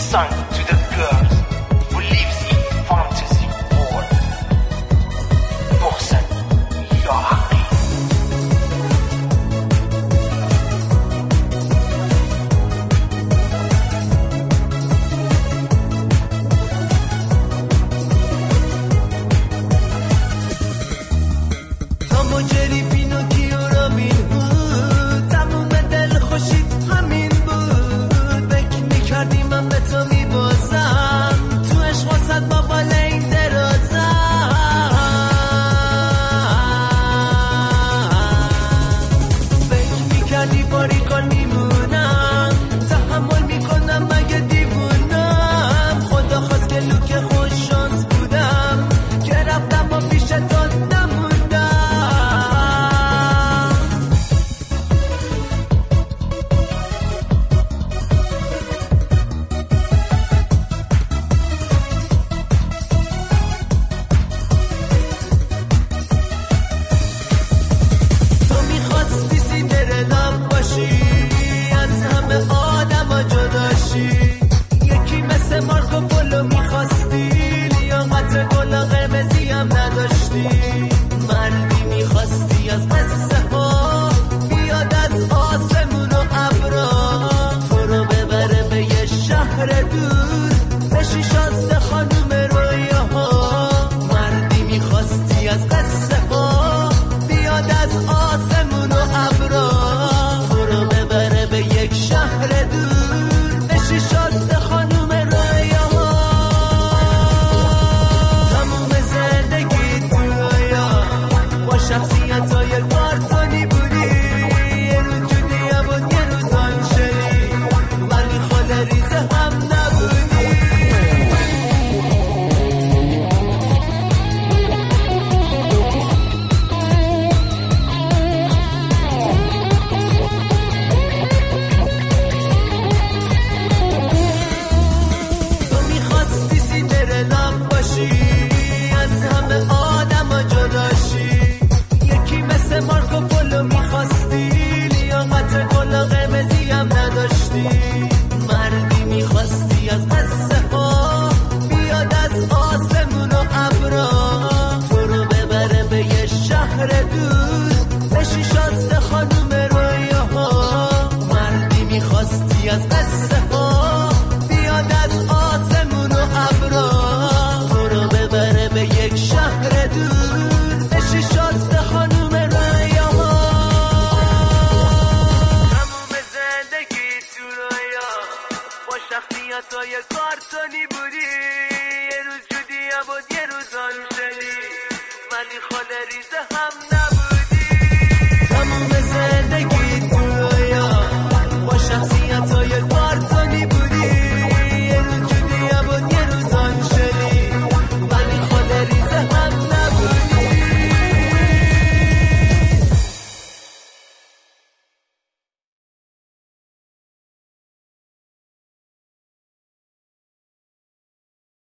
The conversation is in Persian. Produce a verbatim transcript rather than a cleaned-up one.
song to the girls who lives in fantasy world. محسن یا حقی. تا مجری پینوکیو رابین بود، تموم دل خوشید همین بود. فکر میکردی من به تو میبازم، تو عشق واسد با بال این درازم. فکر میکردی باری کن میمونم، تحمل میکنم مگه دیوونم. خدا خواست که لوک خوش شانس بودم، که رفتم با پیش تو نموندم. تو میخواستی سیندرلام باشی، از همه آدم جداشی. یکی مثل مارکو پولو میخواستی، لیاقت گل قرمزی هم نداشتی. مردی میخواستی از قصه ها بیاد از آسمون و ابرا، تو رو ببره به یه شهر دور، بشی شازده خانوم رویاها. مردی میخواستی از قصه ها بیاد از آسمون و ابرا، تو رو ببره به یک شهر دور، بشی شازده خانوم رویاها. تموم زندگی تو رویا با شخصیت های کارتونی بودی. یه روز جودیه بود یه روز آنشلی، ولی خود ریزه هم نبودی. تو میخواستی سیندرلام باشی، از همه آدم جداشی. یکی مثل مارکو پولو میخواستی، لیاقت گل قرمزی هم نداشتی. مردی میخواستی از قصه ها بیاد از آسمون و ابرا، تو رو ببره به یه شهر دور، بشی شازده خانوم رویاها. مردی میخواستی از قصه